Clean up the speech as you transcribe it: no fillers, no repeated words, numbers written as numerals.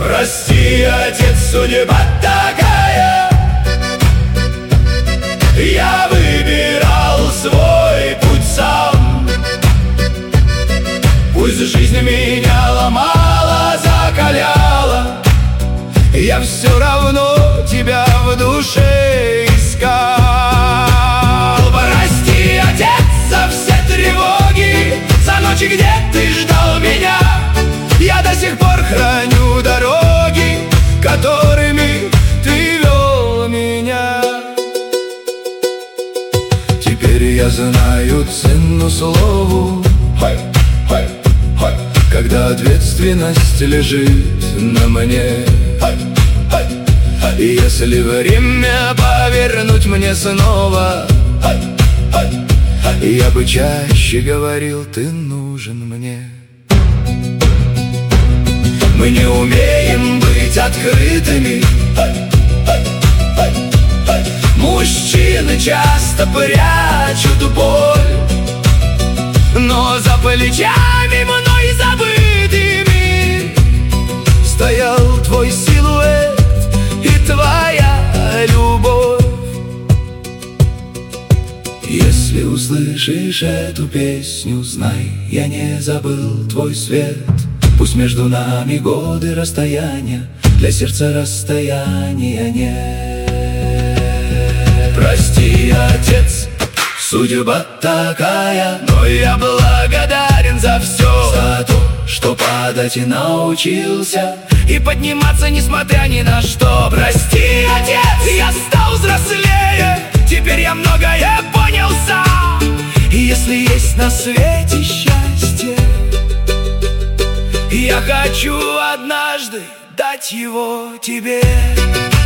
Прости, отец, судьба такая. Я выбирал свой путь сам. Пусть жизнь меня ломала, закаляла, я все равно тебя в душе искал. Прости, отец, за все тревоги, за ночи, где ты ждал меня. Я до сих пор храню дороги, которыми ты вел меня. Теперь я знаю цену слову, когда ответственность лежит на мне. И если время повернуть мне снова, я бы чаще говорил: ты нужен мне. Мы не умеем быть открытыми. Мужчины часто прячут боль, но за плечами мной забытыми стоял твой силуэт и твоя любовь. Если услышишь эту песню, знай, я не забыл твой свет. Пусть между нами годы расстояния, для сердца расстояния нет. Прости, отец, судьба такая, но я благодарен за все. За то, что падать и научился, и подниматься несмотря ни на что. Прости, отец, я стал взрослее, теперь я многое понял сам. И если есть на свете счастье, я хочу однажды дать его тебе.